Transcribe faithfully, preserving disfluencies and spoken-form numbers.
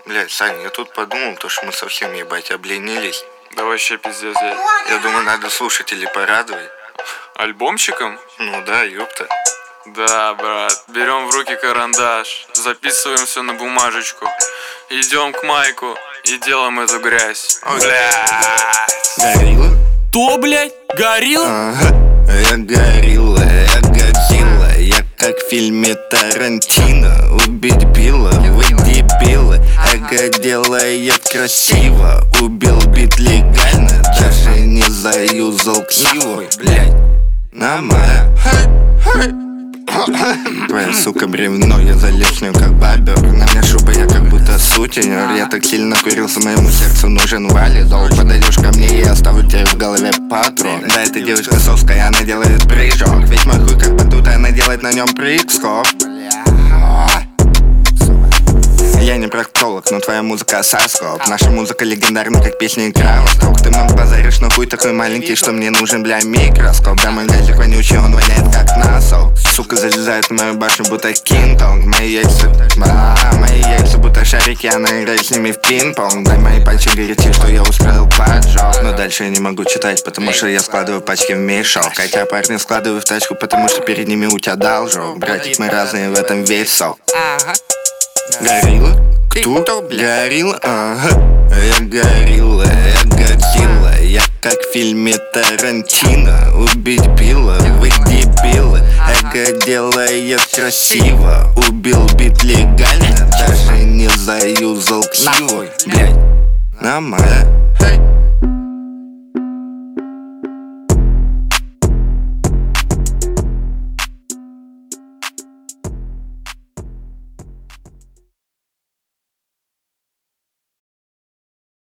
Блядь, Саня, я тут подумал, то, что мы совсем, ебать, обленились. Да вообще пиздец, я... Я думаю, надо слушателей порадовать. Альбомчиком? Ну да, ёпта. Да, брат, берем в руки карандаш, записываем все на бумажечку, идем к Майку и делаем эту грязь. Блядь. Горилла? Кто, блядь? Горилла? Ага, я горилла, я Годзилла. Я как в фильме Тарантино. Убить Билла, вы дебилы. Эго делает красиво. Убил бит легально, даже не заюзал ксиву. Блядь, на моя. Твоя сука бревно, я залез в нее как бабер. На мне шуба, я как будто сутенер. Я так сильно курился, моему сердцу нужен валидол. Подойдешь ко мне, я оставлю тебе в голове патрон. Да, эта девочка соская, она делает прыжок. Ведь мой хуй как батут, она делает на нем прыг-скок. Я не проктолог, но твоя музыка соскоп. Наша музыка легендарна, как песня Кровосток. Ты много базаришь, но хуй такой маленький, что мне нужен, бля, микроскоп. Да, мой газик вонючий, он воняет как носок. Сука залезает в мою башню, будто кинг-конг. Мои яйца, а, мои яйца будто шарики, она играет с ними в пинг-понг. Дай мои пальцы горячи, что я устроил поджог. Но дальше я не могу читать, потому что я складываю пачки в мешок. Хотя парни складываю в тачку, потому что перед ними у тебя должок. Братик, мы разные, в этом весь сок. Горилла? Кто? Горилла? Ага. Я горилла, я Годзилла. Я как в фильме Тарантино. Убить Билла, вы дебилы. Эго делает красиво. Убил бит легально, даже не заюзал ксиву. Блядь, на моя.